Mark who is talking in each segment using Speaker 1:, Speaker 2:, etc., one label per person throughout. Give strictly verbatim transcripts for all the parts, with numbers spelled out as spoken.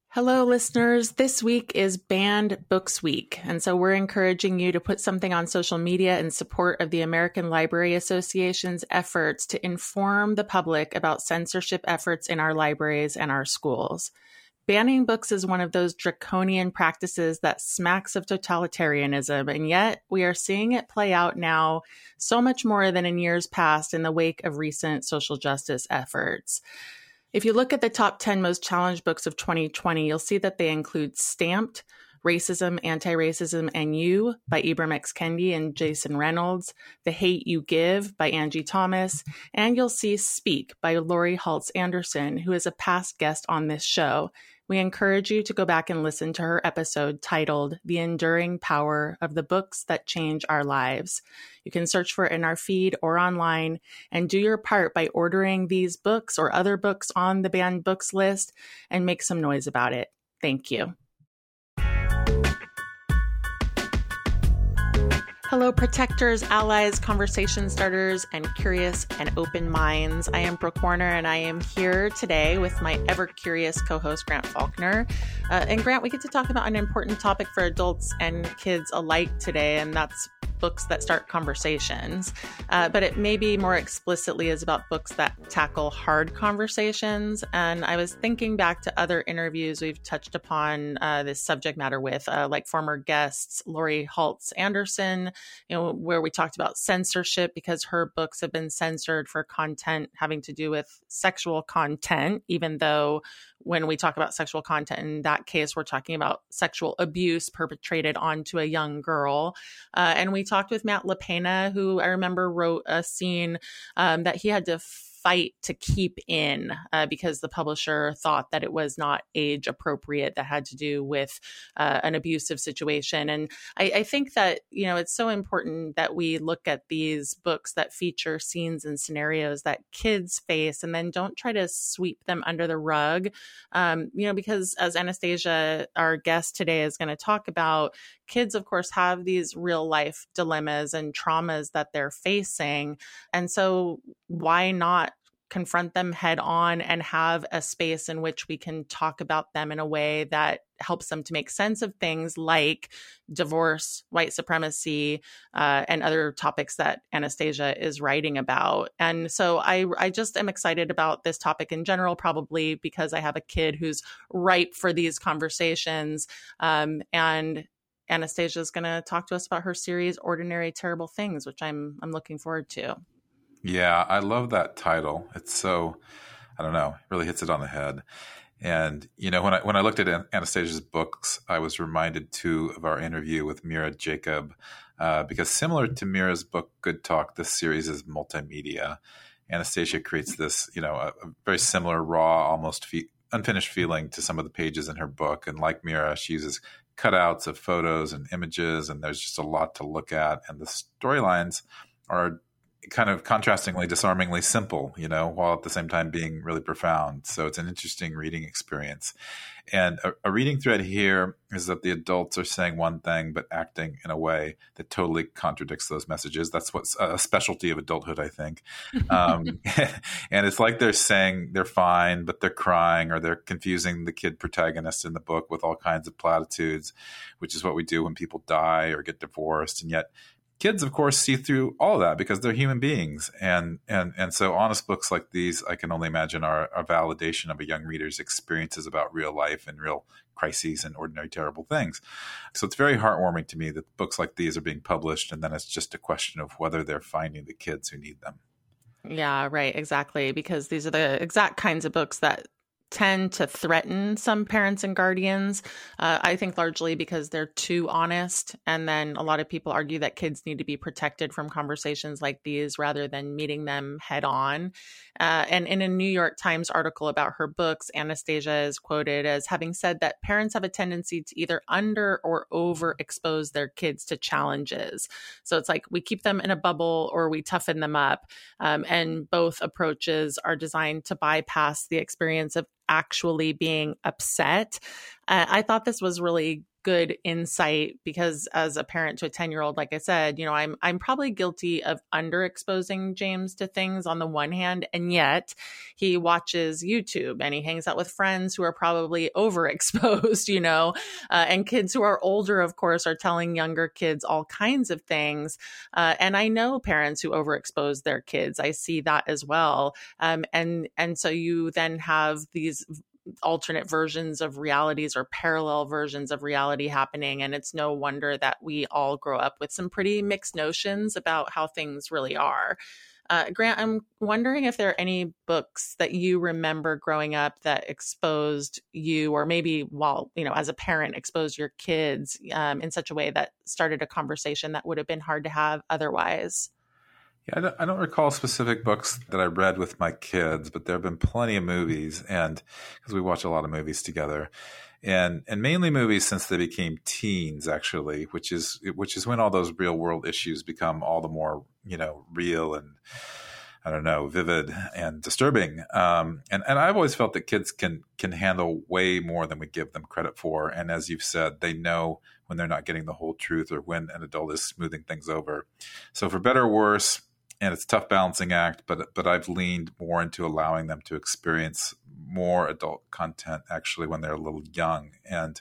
Speaker 1: Hello, listeners. This week is Banned Books Week, and so we're encouraging you to put something on social media in support of the American Library Association's efforts to inform the public about censorship efforts in our libraries and our schools. Banning books is one of those draconian practices that smacks of totalitarianism, and yet we are seeing it play out now so much more than in years past in the wake of recent social justice efforts. If you look at the top ten most challenged books of twenty twenty, you'll see that they include Stamped, Racism, Anti-Racism, and You by Ibram X. Kendi and Jason Reynolds, The Hate U Give by Angie Thomas, and you'll see Speak by Lori Haltz Anderson, who is a past guest on this show. We encourage you to go back and listen to her episode titled The Enduring Power of the Books That Change Our Lives. You can search for it in our feed or online and do your part by ordering these books or other books on the banned books list and make some noise about it. Thank you. Hello, protectors, allies, conversation starters, and curious and open minds. I am Brooke Warner, and I am here today with my ever-curious co-host, Grant Faulkner. Uh, and Grant, we get to talk about an important topic for adults and kids alike today, and that's books that start conversations. Uh, but it maybe more explicitly is about books that tackle hard conversations. And I was thinking back to other interviews we've touched upon uh, this subject matter with, uh, like former guests, Lori Haltz Anderson, you know, where we talked about censorship because her books have been censored for content having to do with sexual content, even though when we talk about sexual content, in that case, we're talking about sexual abuse perpetrated onto a young girl. Uh, and we talked with Matt LaPena, who I remember wrote a scene um, that he had to fight to keep in uh, because the publisher thought that it was not age appropriate, that had to do with uh, an abusive situation. And I, I think that, you know, it's so important that we look at these books that feature scenes and scenarios that kids face and then don't try to sweep them under the rug, um, you know, because as Anastasia, our guest today, is going to talk about, kids, of course, have these real life dilemmas and traumas that they're facing. And so why not confront them head on and have a space in which we can talk about them in a way that helps them to make sense of things like divorce, white supremacy, uh, and other topics that Anastasia is writing about. And so I, I just am excited about this topic in general, probably because I have a kid who's ripe for these conversations. Um, and Anastasia is going to talk to us about her series, Ordinary Terrible Things, which I'm I'm looking forward to.
Speaker 2: Yeah, I love that title. It's so, I don't know, it really hits it on the head. And, you know, when I when I looked at Anastasia's books, I was reminded, too, of our interview with Mira Jacob, uh, because similar to Mira's book, Good Talk, this series is multimedia. Anastasia creates this, you know, a, a very similar, raw, almost fe- unfinished feeling to some of the pages in her book. And like Mira, she uses cutouts of photos and images, and there's just a lot to look at. And the storylines are kind of contrastingly, disarmingly simple, you know, while at the same time being really profound. So it's an interesting reading experience. And a, a reading thread here is that the adults are saying one thing, but acting in a way that totally contradicts those messages. That's what's a specialty of adulthood, I think. Um, and it's like they're saying they're fine, but they're crying, or they're confusing the kid protagonist in the book with all kinds of platitudes, which is what we do when people die or get divorced. And yet kids, of course, see through all of that because they're human beings. And and and so honest books like these, I can only imagine, are a validation of a young reader's experiences about real life and real crises and ordinary terrible things. So it's very heartwarming to me that books like these are being published, and then it's just a question of whether they're finding the kids who need them.
Speaker 1: Yeah, right. Exactly. Because these are the exact kinds of books that tend to threaten some parents and guardians, uh, I think largely because they're too honest. And then a lot of people argue that kids need to be protected from conversations like these rather than meeting them head on. Uh, and in a New York Times article about her books, Anastasia is quoted as having said that parents have a tendency to either under or overexpose their kids to challenges. So it's like we keep them in a bubble or we toughen them up. Um, and both approaches are designed to bypass the experience of actually being upset. Uh, I thought this was really good insight, because as a parent to a ten-year-old, like I said, you know, I'm I'm probably guilty of underexposing James to things on the one hand, and yet he watches YouTube and he hangs out with friends who are probably overexposed, you know, uh, and kids who are older, of course, are telling younger kids all kinds of things. Uh, and I know parents who overexpose their kids. I see that as well. Um, and and so you then have these alternate versions of realities or parallel versions of reality happening. And it's no wonder that we all grow up with some pretty mixed notions about how things really are. Uh, Grant, I'm wondering if there are any books that you remember growing up that exposed you, or maybe while, you know, as a parent, exposed your kids um, in such a way that started a conversation that would have been hard to have otherwise.
Speaker 2: Yeah, I don't, I don't recall specific books that I read with my kids, but there have been plenty of movies, and because we watch a lot of movies together, and and mainly movies since they became teens, actually, which is which is when all those real world issues become all the more, you know, real and, I don't know, vivid and disturbing. Um, and and I've always felt that kids can can handle way more than we give them credit for, and as you've said, they know when they're not getting the whole truth or when an adult is smoothing things over. So for better or worse. And it's a tough balancing act, but but I've leaned more into allowing them to experience more adult content actually when they're a little young. And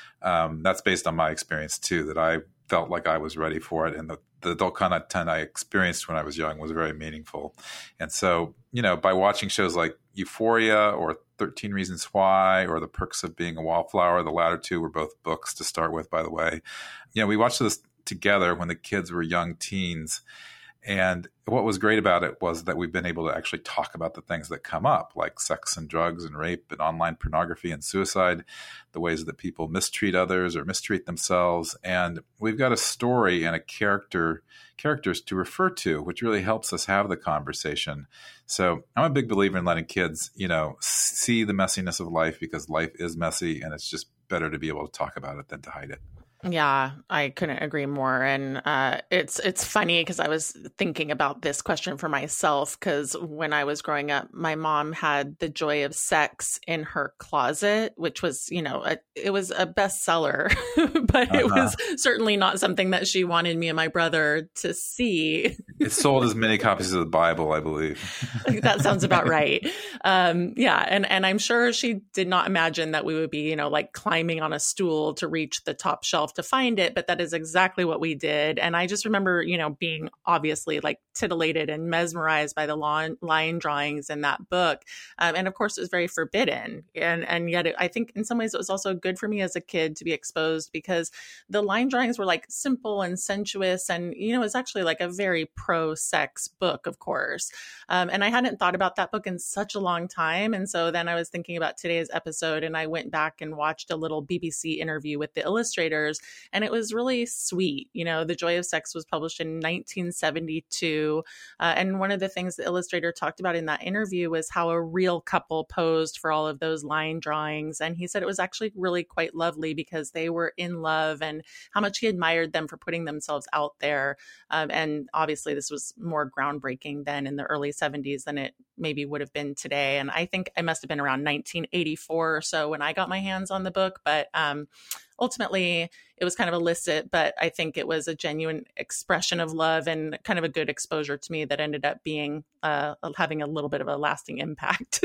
Speaker 2: um, that's based on my experience too, that I felt like I was ready for it. And the, the adult content I experienced when I was young was very meaningful. And so, you know, by watching shows like Euphoria or thirteen Reasons Why or The Perks of Being a Wallflower, the latter two were both books to start with, by the way. You know, we watched this together when the kids were young teens. And what was great about it was that we've been able to actually talk about the things that come up, like sex and drugs and rape and online pornography and suicide, the ways that people mistreat others or mistreat themselves. And we've got a story and a character, characters to refer to, which really helps us have the conversation. So I'm a big believer in letting kids, you know, see the messiness of life, because life is messy, and it's just better to be able to talk about it than to hide it.
Speaker 1: Yeah, I couldn't agree more. And uh, it's it's funny because I was thinking about this question for myself, because when I was growing up, my mom had The Joy of Sex in her closet, which was, you know, a, it was a bestseller, but uh-huh. It was certainly not something that she wanted me and my brother to see.
Speaker 2: It sold as many copies of the Bible, I believe.
Speaker 1: That sounds about right. Um, yeah, and and I'm sure she did not imagine that we would be, you know, like climbing on a stool to reach the top shelf to find it, but that is exactly what we did. And I just remember, you know, being obviously like titillated and mesmerized by the line, line drawings in that book. Um, and of course, it was very forbidden. And and yet it, I think in some ways it was also good for me as a kid to be exposed, because the line drawings were like simple and sensuous. And, you know, it's actually like a very pro-sex book, of course. Um, and I hadn't thought about that book in such a long time. And so then I was thinking about today's episode, and I went back and watched a little B B C interview with the illustrators. And it was really sweet. You know, The Joy of Sex was published in nineteen seventy-two. Uh, and one of the things the illustrator talked about in that interview was how a real couple posed for all of those line drawings. And he said it was actually really quite lovely because they were in love, and how much he admired them for putting themselves out there. Um, and obviously this was more groundbreaking then in the early seventies than it maybe would have been today. And I think I must have been around nineteen eighty-four or so when I got my hands on the book. But um, ultimately, it was kind of illicit, but I think it was a genuine expression of love and kind of a good exposure to me that ended up being uh, having a little bit of a lasting impact.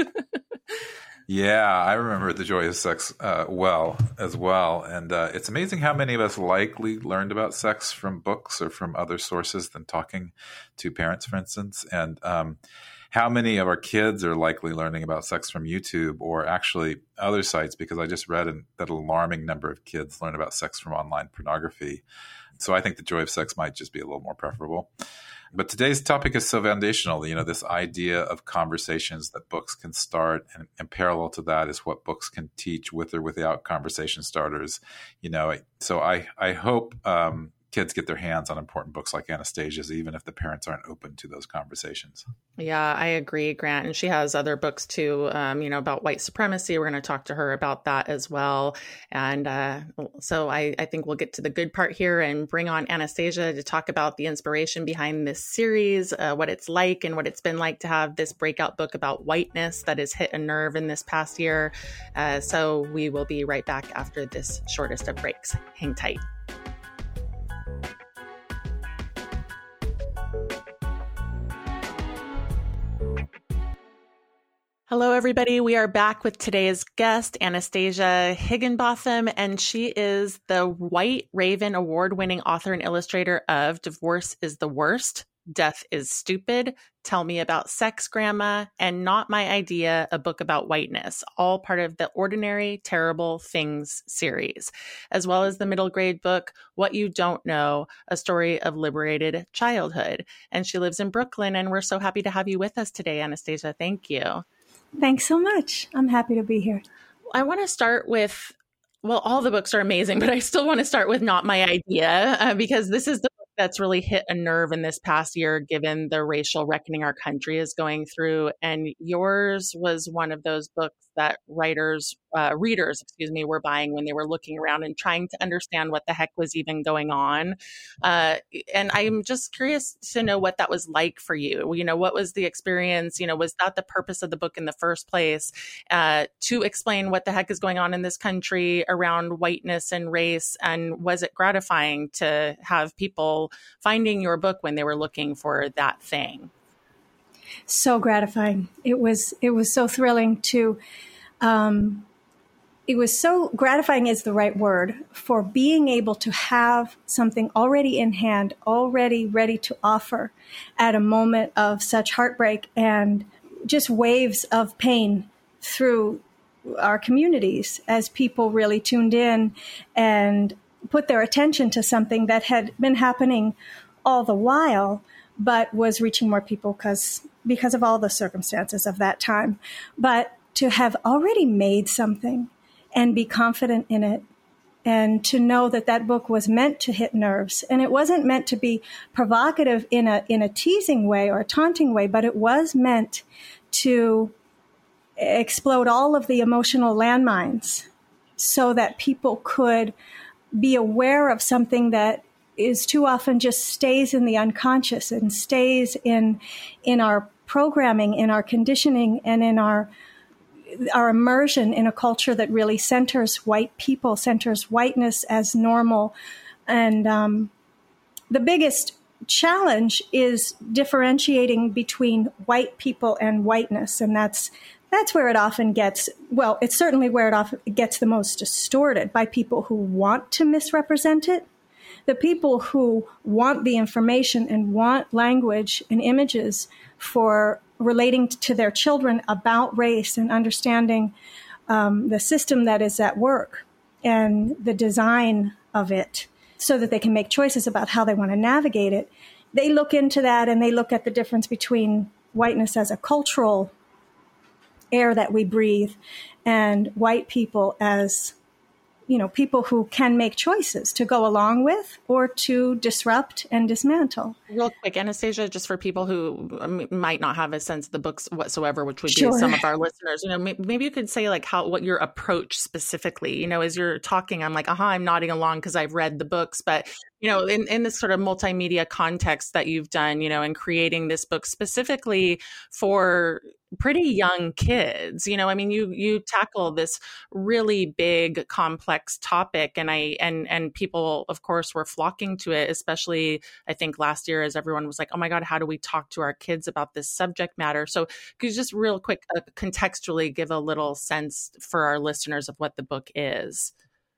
Speaker 2: Yeah, I remember The Joy of Sex uh, well as well. And uh, it's amazing how many of us likely learned about sex from books or from other sources than talking to parents, for instance. And um, how many of our kids are likely learning about sex from YouTube or actually other sites, because I just read an, that an alarming number of kids learn about sex from online pornography. So I think The Joy of Sex might just be a little more preferable. But today's topic is so foundational, you know, this idea of conversations that books can start, and, and parallel to that is what books can teach with or without conversation starters. You know, so I, I hope um, kids get their hands on important books like Anastasia's, even if the parents aren't open to those conversations.
Speaker 1: Yeah, I agree, Grant. And she has other books too, um, you know, about white supremacy. We're going to talk to her about that as well. And uh, so I, I think we'll get to the good part here and bring on Anastasia to talk about the inspiration behind this series, uh, what it's like and what it's been like to have this breakout book about whiteness that has hit a nerve in this past year. Uh, so we will be right back after this shortest of breaks. Hang tight. Hello, everybody. We are back with today's guest, Anastasia Higginbotham, and she is the White Raven Award-winning author and illustrator of Divorce is the Worst, Death is Stupid, Tell Me About Sex, Grandma, and Not My Idea, a book about whiteness, all part of the Ordinary Terrible Things series, as well as the middle grade book, What You Don't Know, a story of liberated childhood. And she lives in Brooklyn, and we're so happy to have you with us today, Anastasia. Thank you.
Speaker 3: Thanks so much. I'm happy to be here.
Speaker 1: I want to start with, well, all the books are amazing, but I still want to start with Not My Idea, uh, because this is the book that's really hit a nerve in this past year, given the racial reckoning our country is going through. And yours was one of those books that writers, uh, readers, excuse me, were buying when they were looking around and trying to understand what the heck was even going on. Uh, and I'm just curious to know what that was like for you. You know, what was the experience? You know, was that the purpose of the book in the first place, uh, to explain what the heck is going on in this country around whiteness and race? And was it gratifying to have people finding your book when they were looking for that thing?
Speaker 3: So gratifying. It was, it was so thrilling to, um, it was so gratifying is the right word for being able to have something already in hand, already ready to offer at a moment of such heartbreak and just waves of pain through our communities as people really tuned in and put their attention to something that had been happening all the while, but was reaching more people because because of all the circumstances of that time. But to have already made something and be confident in it, and to know that that book was meant to hit nerves, and it wasn't meant to be provocative in a in a teasing way or a taunting way, but it was meant to explode all of the emotional landmines so that people could be aware of something that is too often just stays in the unconscious and stays in in our programming, in our conditioning, and in our our immersion in a culture that really centers white people, centers whiteness as normal. And um, the biggest challenge is differentiating between white people and whiteness, and that's that's where it often gets, well, it's certainly where it often gets the most distorted by people who want to misrepresent it. The people who want the information and want language and images for relating to their children about race and understanding um, the system that is at work and the design of it so that they can make choices about how they want to navigate it. They look into that and they look at the difference between whiteness as a cultural air that we breathe and white people as, you know, people who can make choices to go along with or to disrupt and dismantle.
Speaker 1: Real quick, Anastasia, just for people who um, might not have a sense of the books whatsoever, which would
Speaker 3: Sure.
Speaker 1: be some of our listeners, you know, maybe you could say like how, what your approach specifically, you know, as you're talking, I'm like, aha, I'm nodding along because I've read the books, but you know, in, in this sort of multimedia context that you've done, you know, in creating this book specifically for pretty young kids, you know, I mean, you, you tackle this really big, complex topic, and I, and, and people, of course, were flocking to it, especially I think last year as everyone was like, oh my God, how do we talk to our kids about this subject matter? So could you just real quick, uh, contextually give a little sense for our listeners of what the book is?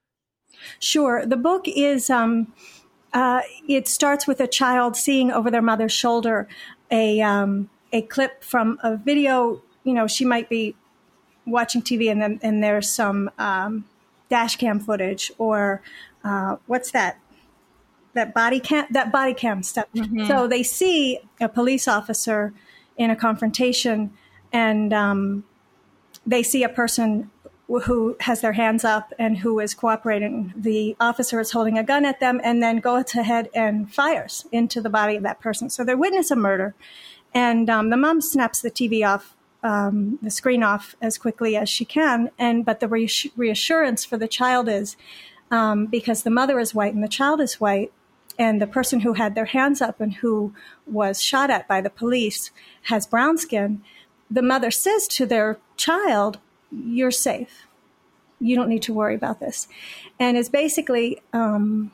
Speaker 3: Sure. The book is, um, Uh, it starts with a child seeing over their mother's shoulder a um, a clip from a video. You know, she might be watching T V and then and there's some um, dash cam footage or uh, what's that? That body cam that body cam stuff. Mm-hmm. So they see a police officer in a confrontation, and um, they see a person who has their hands up and who is cooperating. The officer is holding a gun at them and then goes ahead and fires into the body of that person. So they witness a murder. And um, the mom snaps the T V off, um, the screen off as quickly as she can. And but the reass- reassurance for the child is, um, because the mother is white and the child is white, and the person who had their hands up and who was shot at by the police has brown skin, the mother says to their child, "You're safe. You don't need to worry about this." And is basically um,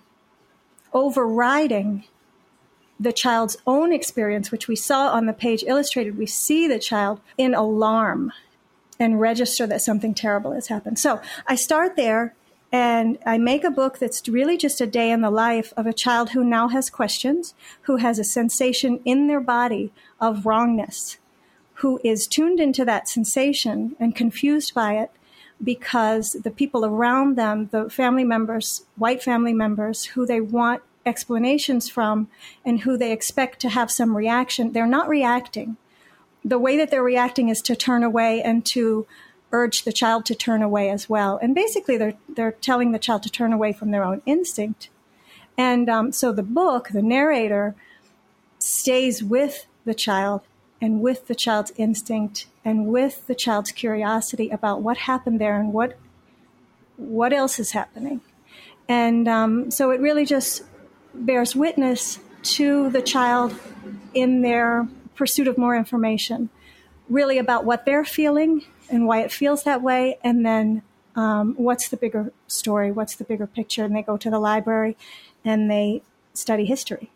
Speaker 3: overriding the child's own experience, which we saw on the page illustrated. We see the child in alarm and register that something terrible has happened. So I start there and I make a book that's really just a day in the life of a child who now has questions, who has a sensation in their body of wrongness, who is tuned into that sensation and confused by it because the people around them, the family members, white family members, who they want explanations from and who they expect to have some reaction, they're not reacting. The way that they're reacting is to turn away and to urge the child to turn away as well. And basically they're they're telling the child to turn away from their own instinct. And um, so the book, the narrator, stays with the child and with the child's instinct and with the child's curiosity about what happened there and what what else is happening. And um, so it really just bears witness to the child in their pursuit of more information, really about what they're feeling and why it feels that way, and then um, what's the bigger story, what's the bigger picture, and they go to the library and they study history.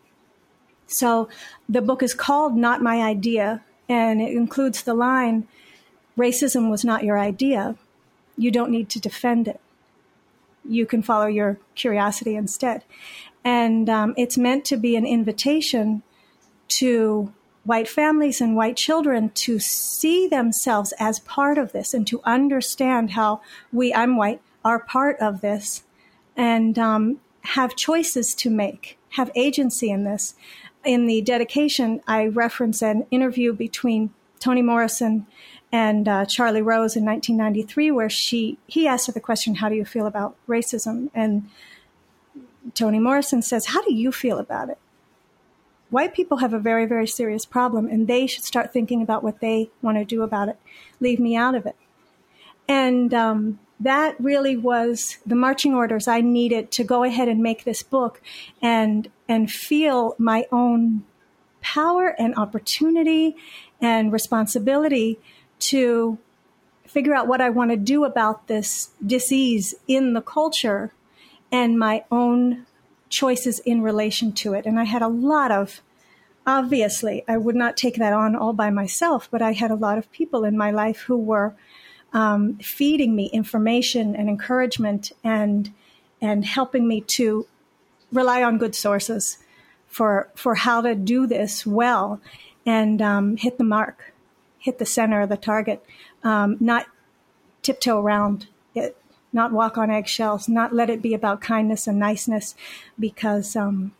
Speaker 3: So the book is called Not My Idea, and it includes the line, "Racism was not your idea. You don't need to defend it. You can follow your curiosity instead." And um, it's meant to be an invitation to white families and white children to see themselves as part of this and to understand how we, I'm white, are part of this and um, have choices to make, have agency in this. In the dedication, I reference an interview between Toni Morrison and uh, Charlie Rose in nineteen ninety-three, where she he asked her the question, "How do you feel about racism?" And Toni Morrison says, "How do you feel about it? White people have a very, very serious problem, and they should start thinking about what they want to do about it. Leave me out of it." And um, that really was the marching orders I needed to go ahead and make this book and and feel my own power and opportunity and responsibility to figure out what I want to do about this disease in the culture and my own choices in relation to it. And I had a lot of, obviously, I would not take that on all by myself, but I had a lot of people in my life who were um, feeding me information and encouragement and and helping me to rely on good sources for for how to do this well and um, hit the mark, hit the center of the target, um, not tiptoe around it, not walk on eggshells, not let it be about kindness and niceness, because um,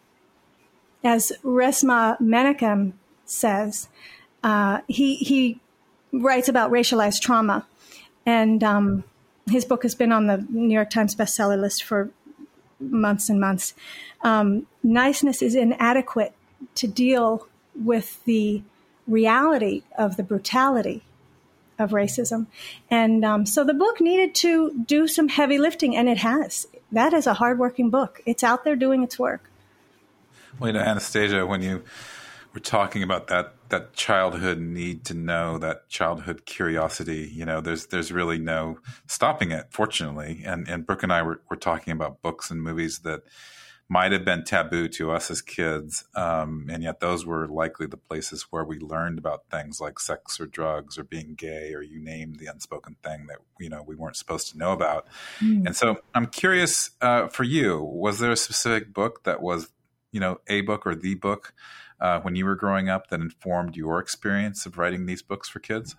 Speaker 3: as Resmaa Menakem says, uh, he he writes about racialized trauma, and um, his book has been on the New York Times bestseller list for months and months. Um, niceness is inadequate to deal with the reality of the brutality of racism. And um, so the book needed to do some heavy lifting, and it has. That is a hardworking book. It's out there doing its work.
Speaker 2: Well, you know, Anastasia, when you were talking about that that childhood need to know, that childhood curiosity, you know, there's there's really no stopping it, fortunately. And and Brooke and I were, were talking about books and movies that might have been taboo to us as kids, um, and yet those were likely the places where we learned about things like sex or drugs or being gay, or you name the unspoken thing that, you know, we weren't supposed to know about. Mm. And so I'm curious, uh, for you, was there a specific book that was, you know, a book or the book uh, when you were growing up that informed your experience of writing these books for kids?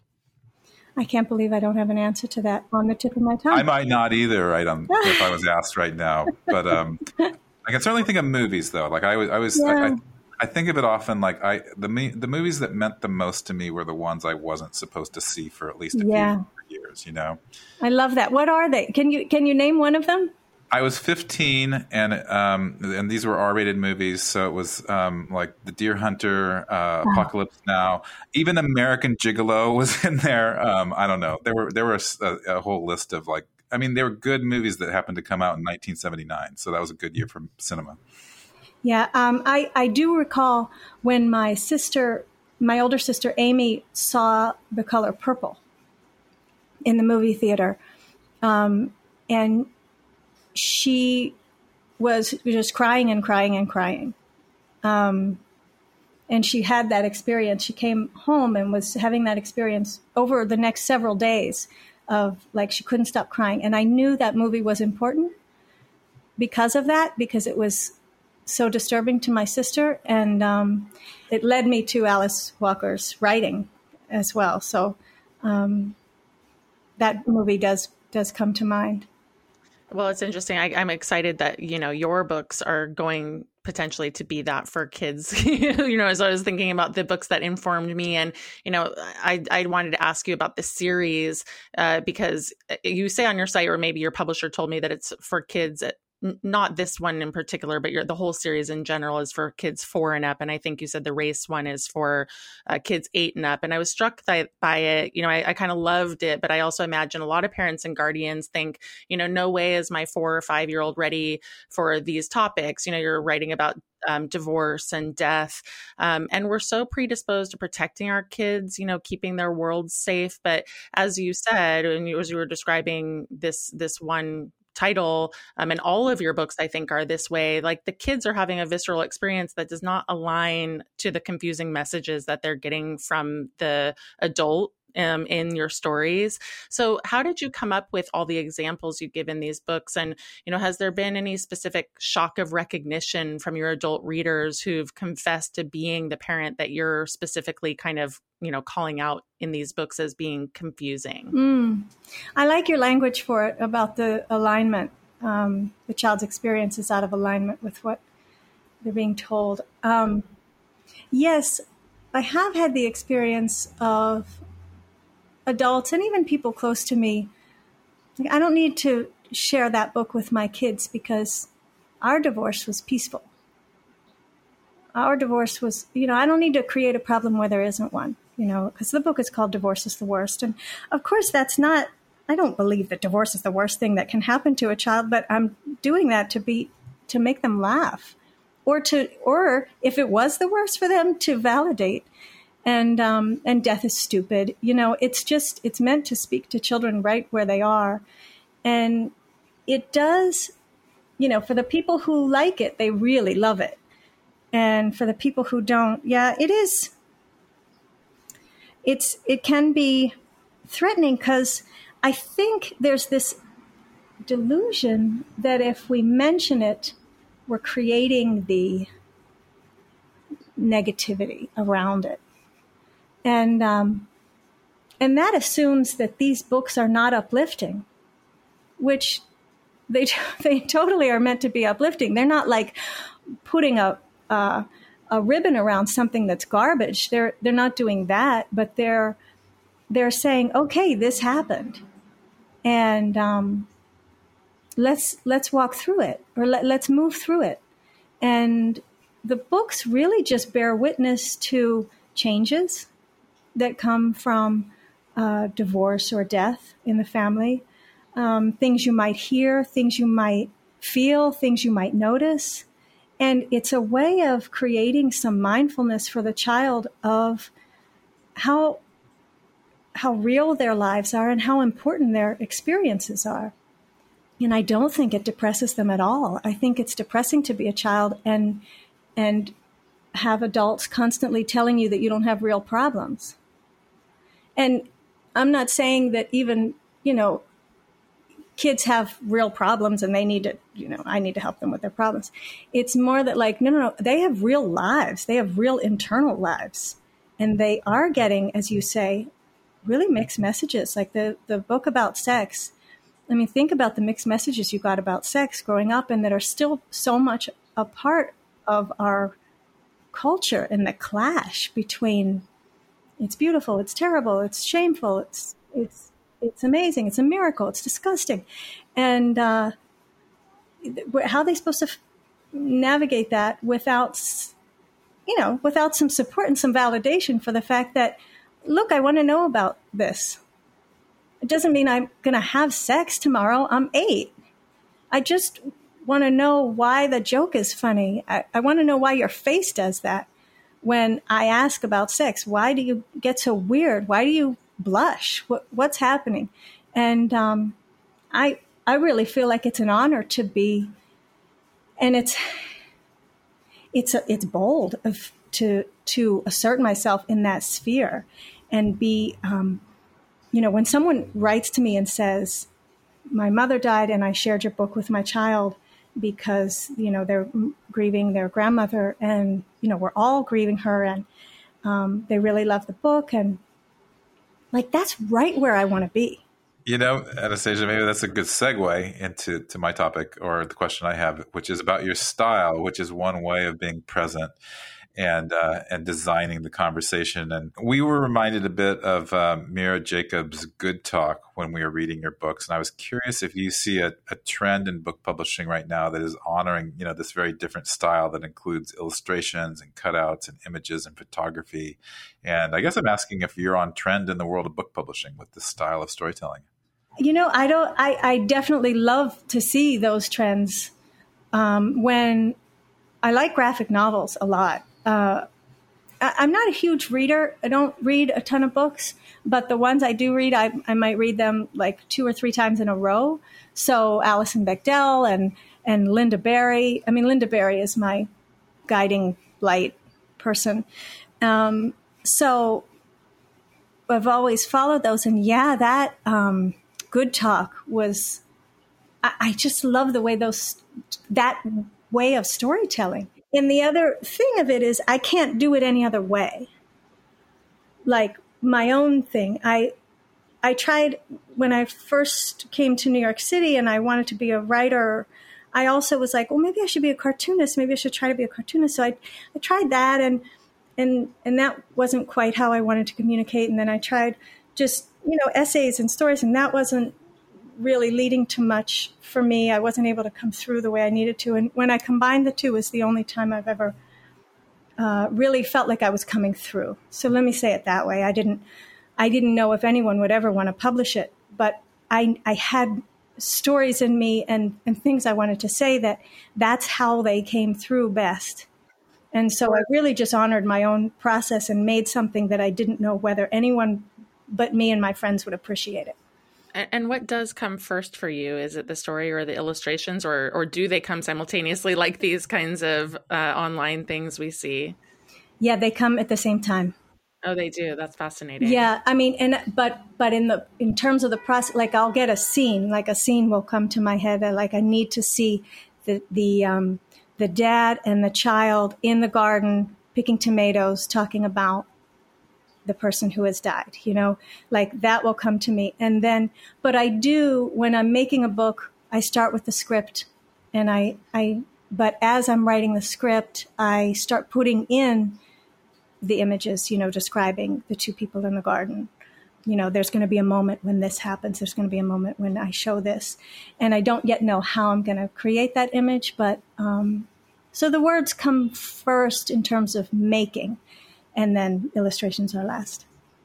Speaker 3: I can't believe I don't have an answer to that on the tip of my tongue.
Speaker 2: I might not either, right? Um, if I was asked right now, but um, I can certainly think of movies, though. Like I was, I was, yeah. I, I think of it often. Like I, the the movies that meant the most to me were the ones I wasn't supposed to see for at least a
Speaker 3: yeah.
Speaker 2: few years. messages, you know?
Speaker 3: I love that. What are they? Can you, can you name one of them?
Speaker 2: I was fifteen, and um, and these were R-rated movies, so it was um, like The Deer Hunter, uh,
Speaker 3: Wow.
Speaker 2: Apocalypse Now, even American Gigolo was in there. Um, I don't know. There were there were a, a whole list of like, I mean, they were good movies that happened to come out in nineteen seventy-nine, so that was a good year for cinema.
Speaker 3: Yeah, um, I I do recall when my sister, my older sister Amy, saw The Color Purple in the movie theater, um, and she was just crying and crying and crying. Um, and she had that experience. She came home and was having that experience over the next several days of like, she couldn't stop crying. And I knew that movie was important because of that, because it was so disturbing to my sister. And um, it led me to Alice Walker's writing as well. So um, that movie does, does come to mind.
Speaker 1: Well, it's interesting. I, I'm excited that, you know, your books are going potentially to be that for kids. You know, as I was thinking about the books that informed me, and, you know, I, I wanted to ask you about the series uh, because you say on your site, or maybe your publisher told me that it's for kids at, not this one in particular, but your, the whole series in general is for kids four and up. And I think you said the race one is for uh, kids eight and up. And I was struck by, by it. You know, I, I kind of loved it, but I also imagine a lot of parents and guardians think, you know, no way is my four or five year old ready for these topics. You know, you're writing about um, divorce and death. Um, and we're so predisposed to protecting our kids, you know, keeping their worlds safe. But as you said, and as you were describing this, this one title, um, and all of your books, I think, are this way. Like the kids are having a visceral experience that does not align to the confusing messages that they're getting from the adult um, in your stories. So how did you come up with all the examples you give in these books? And, you know, has there been any specific shock of recognition from your adult readers who've confessed to being the parent that you're specifically kind of, you know, calling out in these books as being confusing?
Speaker 3: Mm. I like your language for it about the alignment. Um, the child's experience is out of alignment with what they're being told. Um, yes, I have had the experience of adults and even people close to me. I don't need to share that book with my kids because our divorce was peaceful. Our divorce was, you know, I don't need to create a problem where there isn't one, you know, because the book is called Divorce is the Worst. And of course, that's not, I don't believe that divorce is the worst thing that can happen to a child, but I'm doing that to be, to make them laugh or to, or if it was the worst for them, to validate. And, um, and death is stupid. You know, it's just, it's meant to speak to children right where they are. And it does, you know, for the people who like it, they really love it. And for the people who don't, yeah, it is, it's, it can be threatening because I think there's this delusion that if we mention it, we're creating the negativity around it. And, um, and that assumes that these books are not uplifting, which they, they totally are meant to be uplifting. They're not like putting a, Uh, a ribbon around something that's garbage. They're they're not doing that, but they're they're saying, okay, this happened, and um, let's let's walk through it, or let, let's move through it. And the books really just bear witness to changes that come from uh, divorce or death in the family, um, things you might hear, things you might feel, things you might notice. And it's a way of creating some mindfulness for the child of how how real their lives are and how important their experiences are. And I don't think it depresses them at all. I think it's depressing to be a child and and have adults constantly telling you that you don't have real problems. And I'm not saying that even, you know, kids have real problems and they need to, you know, I need to help them with their problems. It's more that like, no, no, no, they have real lives. They have real internal lives. And they are getting, as you say, really mixed messages. Like the, the book about sex. I mean, think about the mixed messages you got about sex growing up and that are still so much a part of our culture, and the clash between it's beautiful, it's terrible, it's shameful, it's, it's, it's amazing. It's a miracle. It's disgusting. And uh, how are they supposed to f- navigate that without, you know, without some support and some validation for the fact that, look, I want to know about this. It doesn't mean I'm going to have sex tomorrow. I'm eight. I just want to know why the joke is funny. I, I want to know why your face does that when I ask about sex. Why do you get so weird? Why do you blush? What, what's happening? And um, I I really feel like it's an honor to be, and it's it's a, it's bold of, to to assert myself in that sphere and be, um, you know, when someone writes to me and says, my mother died and I shared your book with my child because, you know, they're grieving their grandmother and, you know, we're all grieving her and um, they really love the book. And like, that's right where I want to be.
Speaker 2: You know, Anastasia, maybe that's a good segue into to my topic or the question I have, which is about your style, which is one way of being present and uh, and designing the conversation. And we were reminded a bit of uh, Mira Jacobs' Good Talk when we were reading your books. And I was curious if you see a, a trend in book publishing right now that is honoring, you know, this very different style that includes illustrations and cutouts and images and photography. And I guess I'm asking if you're on trend in the world of book publishing with this style of storytelling.
Speaker 3: You know, I don't. I, I definitely love to see those trends. Um, when I like graphic novels a lot. Uh, I, I'm not a huge reader. I don't read a ton of books, but the ones I do read, I, I might read them like two or three times in a row. So Alison Bechdel and and Linda Barry. I mean, Linda Barry is my guiding light person. Um, so I've always followed those, and yeah, that. Um, Good Talk was, I, I just love the way those, that way of storytelling. And the other thing of it is I can't do it any other way. Like my own thing. I, I tried when I first came to New York City and I wanted to be a writer. I also was like, well, maybe I should be a cartoonist. Maybe I should try to be a cartoonist. So I, I tried that and, and, and that wasn't quite how I wanted to communicate. And then I tried just, you know, essays and stories, and that wasn't really leading to much for me. I wasn't able to come through the way I needed to. And when I combined the two was the only time I've ever uh, really felt like I was coming through. So let me say it that way. I didn't, I didn't know if anyone would ever want to publish it, but I, I had stories in me and, and things I wanted to say that that's how they came through best. And so I really just honored my own process and made something that I didn't know whether anyone but me and my friends would appreciate it.
Speaker 1: And what does come first for you? Is it the story or the illustrations, or or do they come simultaneously like these kinds of uh, online things we see?
Speaker 3: Yeah, they come at the same time.
Speaker 1: Oh, they do. That's fascinating.
Speaker 3: Yeah, I mean, and but but in the in terms of the process, like I'll get a scene, like a scene will come to my head. That, like I need to see the the um, the dad and the child in the garden picking tomatoes, talking about the person who has died, you know, like that will come to me. And then, but I do, when I'm making a book, I start with the script and I, I, but as I'm writing the script, I start putting in the images, you know, describing the two people in the garden. You know, there's going to be a moment when this happens. There's going to be a moment when I show this. And I don't yet know how I'm going to create that image, but, um, so the words come first in terms of making. And then illustrations are last.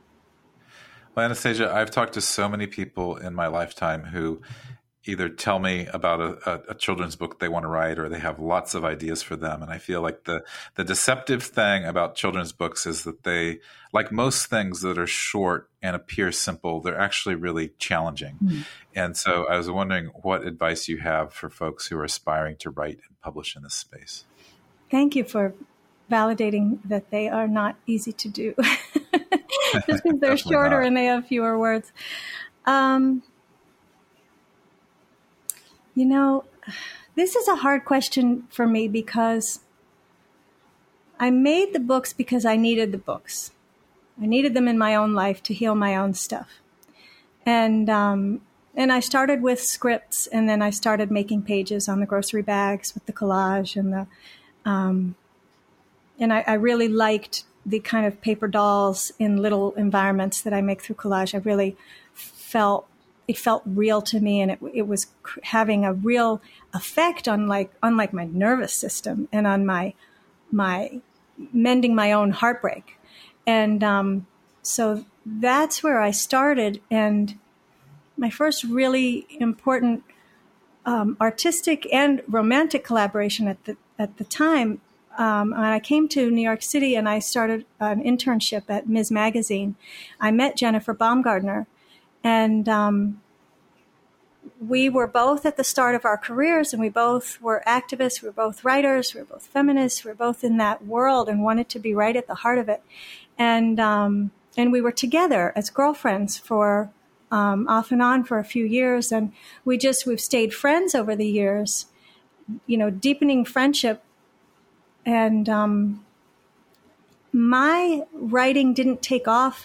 Speaker 2: Well, Anastasia, I've talked to so many people in my lifetime who either tell me about a, a, a children's book they want to write, or they have lots of ideas for them. And I feel like the, the deceptive thing about children's books is that they, like most things that are short and appear simple, they're actually really challenging. Mm. And so I was wondering what advice you have for folks who are aspiring to write and publish in this space.
Speaker 3: Thank you for validating that they are not easy to do just because they're shorter not. And they have fewer words. Um, you know, this is a hard question for me because I made the books because I needed the books. I needed them in my own life to heal my own stuff. And, um, and I started with scripts, and then I started making pages on the grocery bags with the collage and the, um, And I, I really liked the kind of paper dolls in little environments that I make through collage. I really felt it felt real to me, and it, it was having a real effect on like on like my nervous system and on my my mending my own heartbreak. And um, so that's where I started. And my first really important um, artistic and romantic collaboration at the at the time, um, when I came to New York City and I started an internship at Miz Magazine, I met Jennifer Baumgardner. And um, we were both at the start of our careers, and we both were activists. We were both writers. We were both feminists. We were both in that world and wanted to be right at the heart of it. And um, and we were together as girlfriends for um, off and on for a few years. And we just, we've stayed friends over the years, you know, deepening friendship. And um, my writing didn't take off.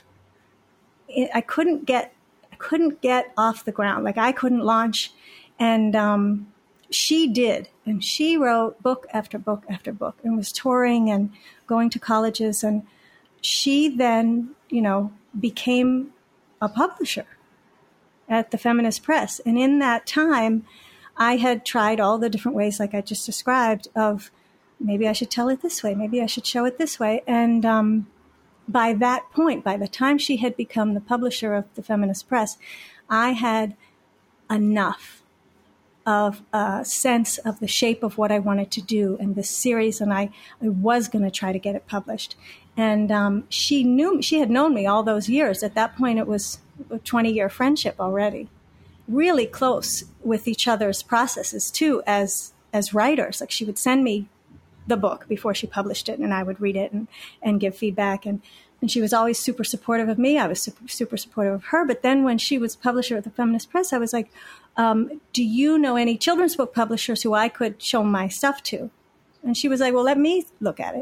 Speaker 3: I couldn't get couldn't get off the ground. Like I couldn't launch. And um, she did. And she wrote book after book after book and was touring and going to colleges. And she then, you know, became a publisher at the Feminist Press. And in that time, I had tried all the different ways, like I just described, of maybe I should tell it this way, maybe I should show it this way. And um by that point, by the time she had become the publisher of the Feminist Press, I had enough of a sense of the shape of what I wanted to do in this series, and I, I was going to try to get it published. And um, she knew, she had known me all those years. At that point, it was a twenty-year friendship already. Really close with each other's processes, too, as as writers. Like she would send me the book before she published it, and I would read it and, and give feedback. And, and she was always super supportive of me. I was super, super supportive of her. But then when she was publisher at the Feminist Press, I was like, um, do you know any children's book publishers who I could show my stuff to? And she was like, well, let me look at it.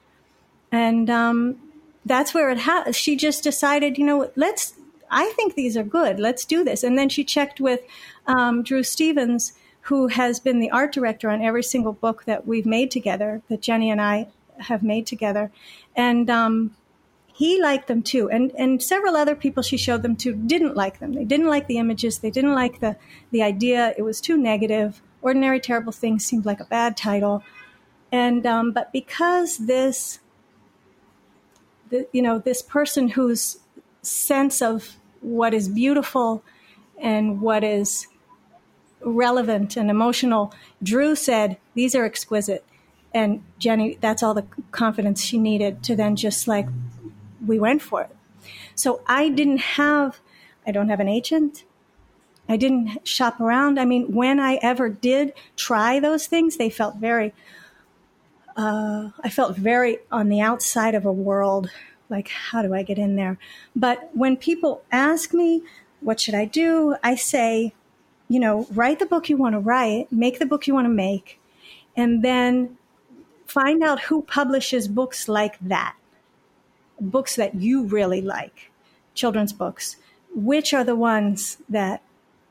Speaker 3: And um, that's where it ha- she just decided, you know, let's, I think these are good. Let's do this. And then she checked with um, Drew Stevens, who has been the art director on every single book that we've made together, that Jenny and I have made together. And um, he liked them too. And and several other people she showed them to didn't like them. They didn't like the images. They didn't like the, the idea. It was too negative. Ordinary Terrible Things seemed like a bad title. And um, but because this, the, you know, this person whose sense of what is beautiful and what is relevant and emotional, Drew said, these are exquisite. And Jenny, that's all the confidence she needed to then just like, we went for it. So I didn't have, I don't have an agent. I didn't shop around. I mean, when I ever did try those things, they felt very, uh, I felt very on the outside of a world. Like, how do I get in there? But when people ask me, what should I do? I say, you know, write the book you want to write, make the book you want to make, and then find out who publishes books like that, books that you really like, children's books. Which are the ones that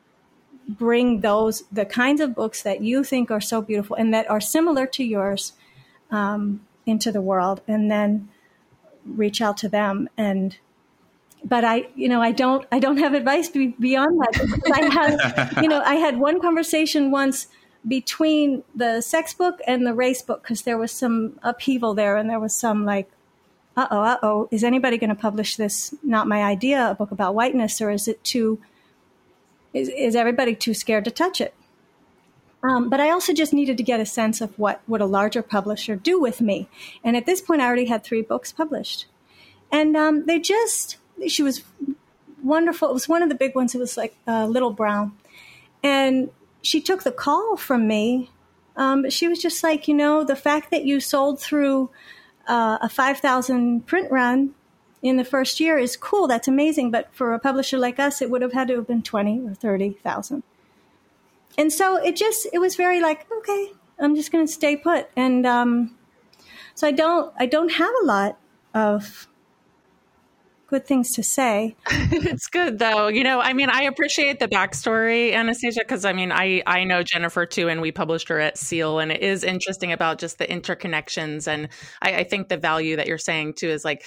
Speaker 3: bring those, the kinds of books that you think are so beautiful and that are similar to yours um, into the world, and then reach out to them. And But I, you know, I don't, I don't have advice be, beyond that. I had, you know, I had one conversation once between the sex book and the race book, because there was some upheaval there, and there was some like, uh-oh, uh-oh, is anybody going to publish this, not my idea, a book about whiteness, or is it too, is, is everybody too scared to touch it? Um, but I also just needed to get a sense of what would a larger publisher do with me. And at this point, I already had three books published. And um, they just, she was wonderful. It was one of the big ones. It was like uh, Little Brown. And she took the call from me. Um, but she was just like, you know, the fact that you sold through uh, a five thousand print run in the first year is cool. That's amazing. But for a publisher like us, it would have had to have been twenty or thirty thousand. And so it just, it was very like, okay, I'm just going to stay put. And um, so I don't, I don't have a lot of good things to say.
Speaker 1: It's good though. You know, I mean, I appreciate the backstory, Anastasia, because I mean, I, I know Jennifer too, and we published her at Seal, and it is interesting about just the interconnections. And I, I think the value that you're saying too is like,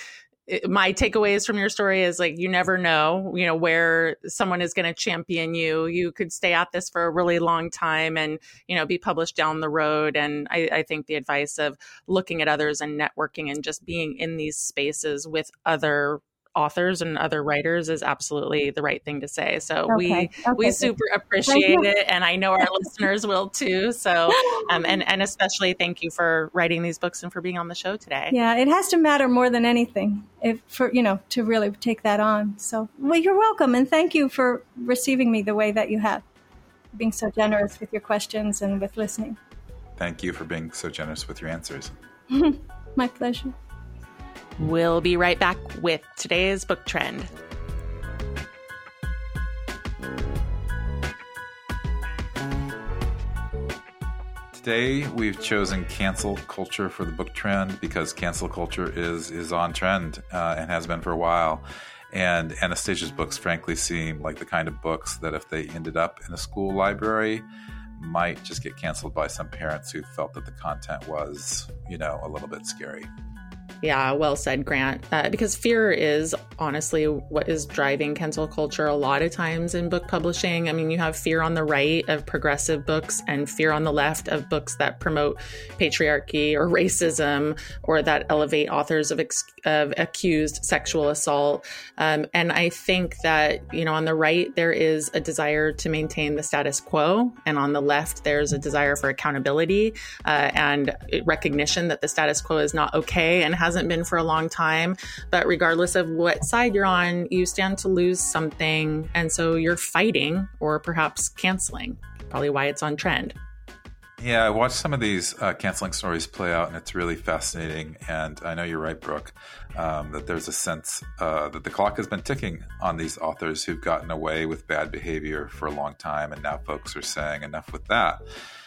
Speaker 1: my takeaways from your story is like, you never know, you know, where someone is going to champion you. You could stay at this for a really long time and, you know, be published down the road. And I, I think the advice of looking at others and networking and just being in these spaces with other authors and other writers is absolutely the right thing to say. So okay. we okay. we super appreciate it, and I know our listeners will too. So um, and and especially thank you for writing these books and for being on the show today.
Speaker 3: Yeah, it has to matter more than anything, if for you know to really take that on. So well, you're welcome, and thank you for receiving me the way that you have, being so generous with your questions and with listening.
Speaker 2: Thank you for being so generous with your answers.
Speaker 3: My pleasure.
Speaker 1: We'll be right back with today's book trend.
Speaker 2: Today, we've chosen cancel culture for the book trend because cancel culture is is on trend uh, and has been for a while. And Anastasia's books, frankly, seem like the kind of books that if they ended up in a school library, might just get canceled by some parents who felt that the content was, you know, a little bit scary.
Speaker 1: Yeah, well said, Grant. Uh, because fear is honestly what is driving cancel culture a lot of times in book publishing. I mean, you have fear on the right of progressive books and fear on the left of books that promote patriarchy or racism or that elevate authors of, ex- of accused sexual assault. Um, and I think that, you know, on the right, there is a desire to maintain the status quo. And on the left, there's a desire for accountability uh, and recognition that the status quo is not okay and has hasn't been for a long time. But regardless of what side you're on, you stand to lose something. And so you're fighting or perhaps canceling, probably why it's on trend.
Speaker 2: Yeah, I watched some of these uh, canceling stories play out, and it's really fascinating. And I know you're right, Brooke, um, that there's a sense uh, that the clock has been ticking on these authors who've gotten away with bad behavior for a long time. And now folks are saying enough with that.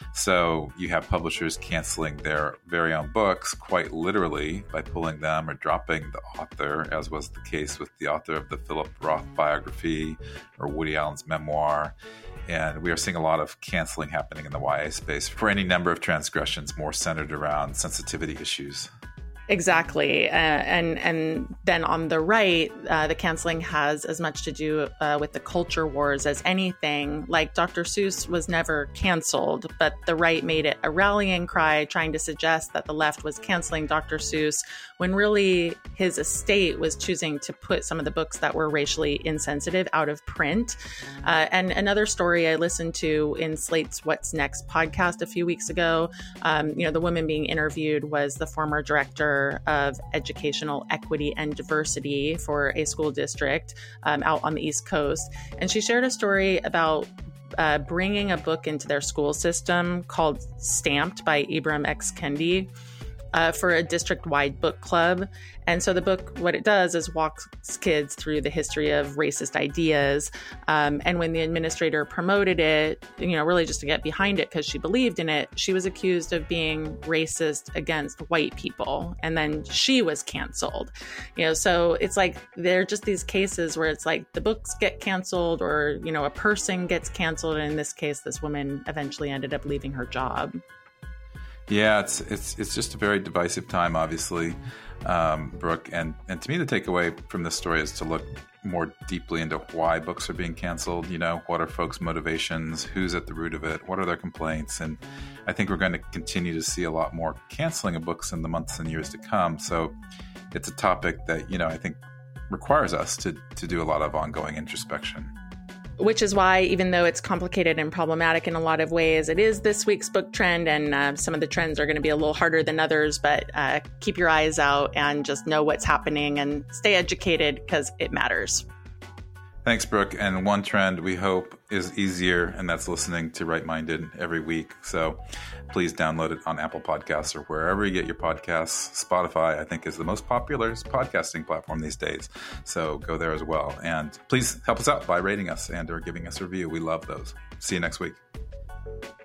Speaker 2: So you have publishers canceling their very own books, quite literally, by pulling them or dropping the author, as was the case with the author of the Philip Roth biography or Woody Allen's memoir. And we are seeing a lot of canceling happening in the Y A space for any number of transgressions more centered around sensitivity issues.
Speaker 1: Exactly. Uh, and and then on the right, uh, the canceling has as much to do uh, with the culture wars as anything. Like Doctor Seuss was never canceled, but the right made it a rallying cry, trying to suggest that the left was canceling Doctor Seuss when really his estate was choosing to put some of the books that were racially insensitive out of print. Uh, and another story I listened to in Slate's What's Next podcast a few weeks ago, um, you know, the woman being interviewed was the former director of educational equity and diversity for a school district um, out on the East Coast. And she shared a story about uh, bringing a book into their school system called Stamped by Ibram X. Kendi uh, for a district-wide book club. And so the book, what it does is walks kids through the history of racist ideas. Um, and when the administrator promoted it, you know, really just to get behind it because she believed in it, she was accused of being racist against white people. And then she was canceled. You know, so it's like there are just these cases where it's like the books get canceled or, you know, a person gets canceled. And in this case, this woman eventually ended up leaving her job.
Speaker 2: Yeah, it's it's it's just a very divisive time, obviously, um, Brooke. And, and to me, the takeaway from this story is to look more deeply into why books are being canceled. You know, what are folks' motivations? Who's at the root of it? What are their complaints? And I think we're going to continue to see a lot more canceling of books in the months and years to come. So it's a topic that, you know, I think requires us to to do a lot of ongoing introspection.
Speaker 1: Which is why, even though it's complicated and problematic in a lot of ways, it is this week's book trend. And uh, some of the trends are going to be a little harder than others. But uh, keep your eyes out and just know what's happening and stay educated because it matters.
Speaker 2: Thanks, Brooke. And one trend we hope is easier, and that's listening to Right Minded every week. So please download it on Apple Podcasts or wherever you get your podcasts. Spotify, I think, is the most popular podcasting platform these days. So go there as well. And please help us out by rating us and or giving us a review. We love those. See you next week.